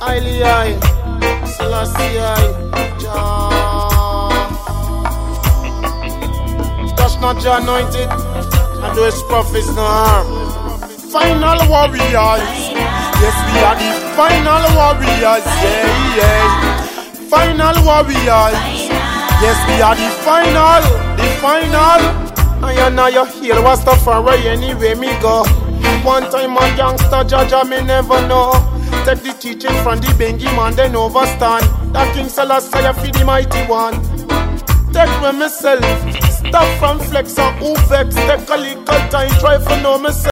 Highly high, Selassie Jah. Touch not Jah anointed, and do his prophets no harm. Final warriors, yes we are the final warriors, yeah, yeah. Final warriors, yes we are the final. I know you hear what's the Rastafari anyway me go. One time a gangster Jaja me never know. Take the teaching from the Bengi man then overstand. That King Selassie for the mighty one. Take with myself, stop from flex and who vex. Take a little time try for know myself.